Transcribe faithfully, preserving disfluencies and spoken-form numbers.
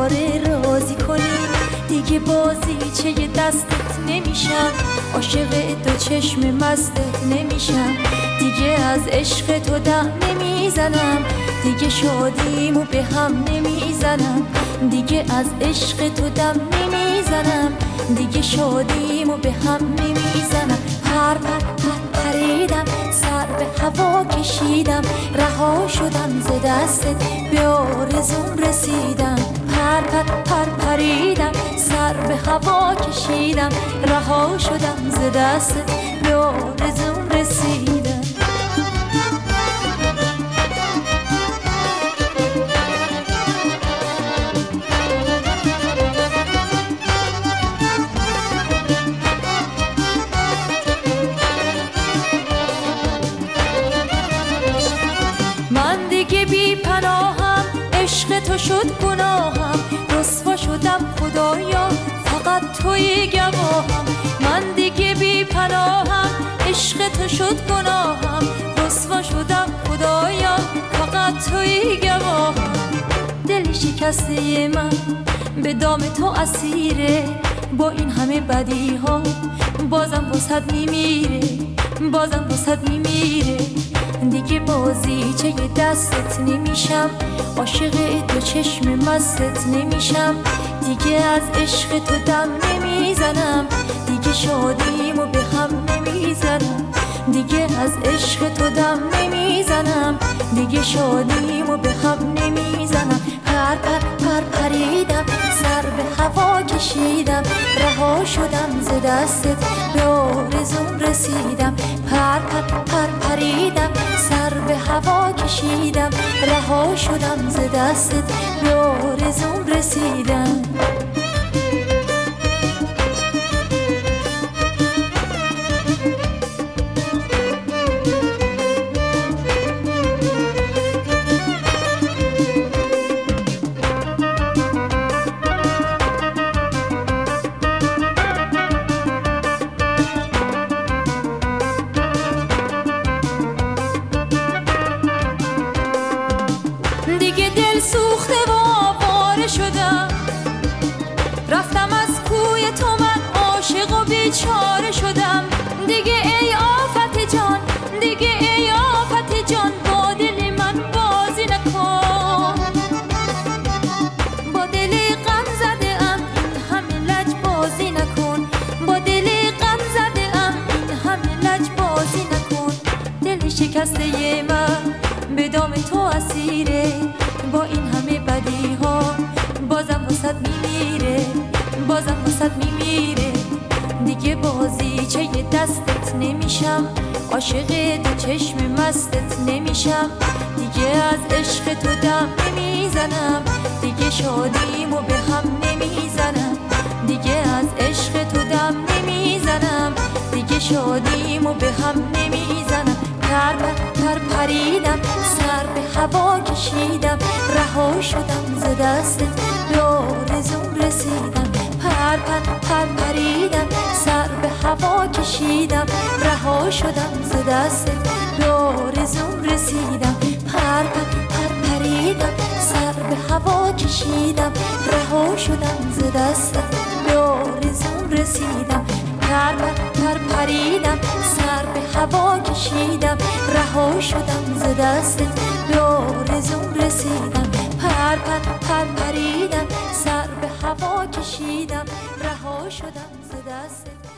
دوباره راضی کنی. دیگه بازی چه دستت نمیشم، عاشق دو چشم مستت نمیشم. دیگه از عشق تو دم نمیزنم، دیگه شادیمو به هم نمیزنم. دیگه از عشق تو دم نمیزنم، دیگه شادیمو به هم نمیزنم. پر پر پر پریدم، سر به هوا کشیدم، رها شدم ز دستت، به آرزوم رسیدم. پر پر پر پریدم، سر به هوا کشیدم، رها شدم ز دستت، به آرزوم رسیدم. من دیگه بی پناهم، عشق تو شد گناهم، رسوا شدم خدایا، فقط توی گواهم. من دیگه بی پناهم، عشق تو شد گناهم، رسوا شدم خدایا، فقط توی گواهم. دل شکسته من به دام تو اسیره، با این همه بدی ها بازم واسد میمیره، بازم واسد میمیره. دیگه بازی چه دستت نمیشم، عاشق دو چشم مستت نمیشم. دیگه از عشق تو دم نمیزنم، دیگه شادیمو به هم نمیزنم. دیگه از عشق تو دم نمیزنم، دیگه شادیمو به هم نمیزنم. پر پر پر پریدم، سر به هوا کشیدم، رها شدم ز دستت، به آرزوم رسیدم. پر پر پر پریدم، سر به هوا کشیدم، رها شدم ز دستت، به آرزوم رسیدم. دیگه دل سوخته و آواره شدم، رفتم از کوی تو، من عاشق و بیچاره شدم. دیگه ای آفت جان، دیگه ای آفت جان، با دل من بازی نکن. با دل غم زده ام، این همه لج بازی نکن. با دل غم زده ام، این همه لج بازی نکن. دل شکسته من به دام تو اسیره، با این همه بدی ها بازم واسد میمیره، بازم واسد میمیره. دیگه بازی چه دستت نمیشم، عاشق دو چشم مستت نمیشم. دیگه از عشق تو دم نمیزنم، دیگه شادیمو به هم نمیزنم. دیگه از عشق تو دم نمیزنم، دیگه شادیمو به هم نمیزنم. پر پر پریدم، سر به هوا کشیدم، رها شدم ز دستت، به آرزوم رسیدم. پر پر پر پریدم، سر به هوا کشیدم، رها شدم ز دستت، به آرزوم رسیدم. پر پر پر پریدم، سر به هوا کشیدم، رها شدم ز دستت، به آرزوم رسیدم. پر پر پر پریدم، سر به هوا کشیدم، رها شدم ز دستت، به آرزوم رسیدم. پر پر پر پریدم، سر به هوا کشیدم، رها شدم ز دستت.